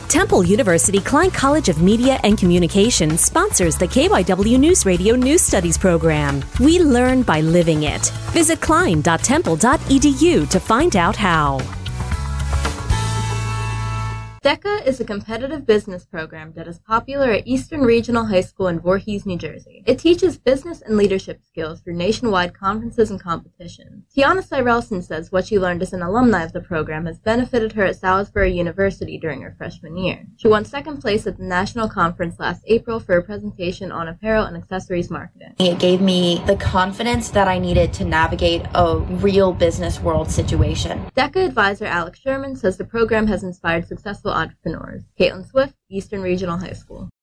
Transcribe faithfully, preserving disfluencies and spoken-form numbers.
Temple University Klein College of Media and Communications sponsors the K Y W News Radio News Studies program. We learn by living it. Visit klein dot temple dot e d u to find out how. DECA is a competitive business program that is popular at Eastern Regional High School in Voorhees, New Jersey. It teaches business and leadership skills through nationwide conferences and competitions. Tiana Cyrelson says what she learned as an alumni of the program has benefited her at Salisbury University during her freshman year. She won second place at the national conference last April for a presentation on apparel and accessories marketing. It gave me the confidence that I needed to navigate a real business world situation. DECA advisor Alex Sherman says the program has inspired successful entrepreneurs. Caitlin Swift, Eastern Regional High School.